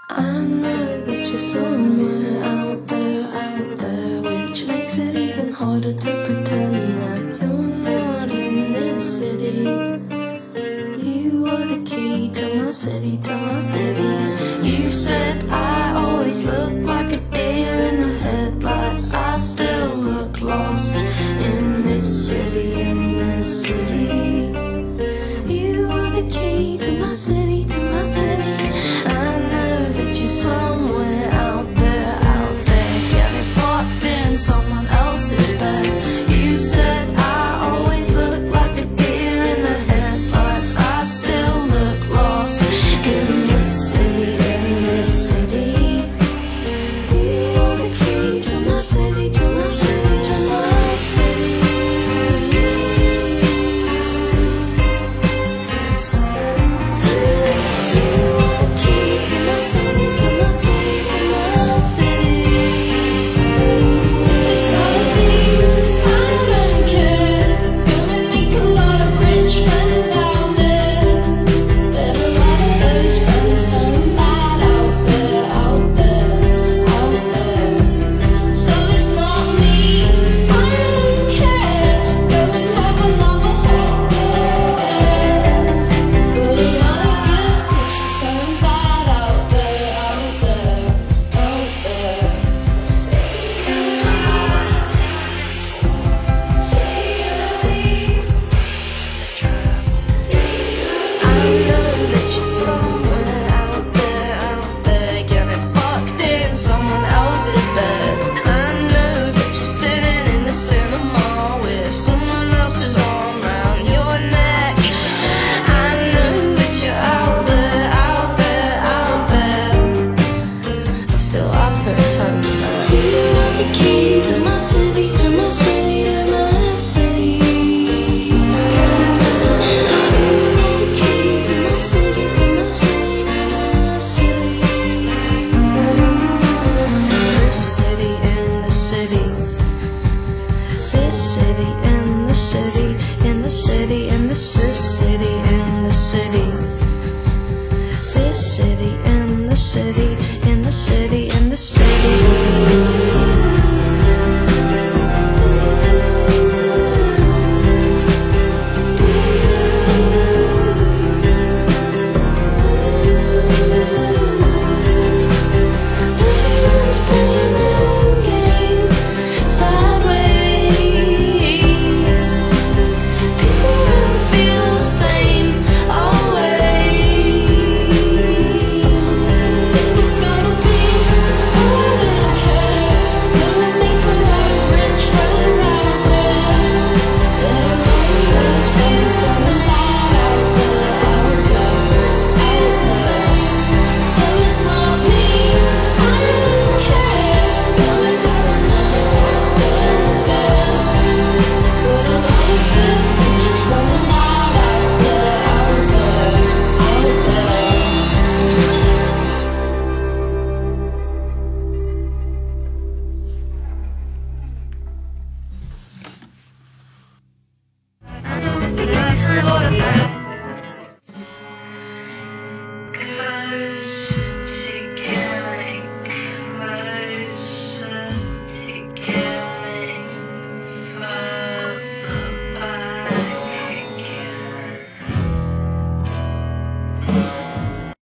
I know that you're somewhere out there, which makes it even harder to pretend that you're not in this city. You are the key to my city, to my city. You said I always look like a deer in the headlights. I still look lost in this city, in this city. You are the key to my city, to my city. I know that you're somewhere out there, getting fucked in someone else's bed. You said I always look like a deer in the headlights. I still look lost in this city, in this city. You are the key to my city, to my city, to my city. City, in the city, in the city.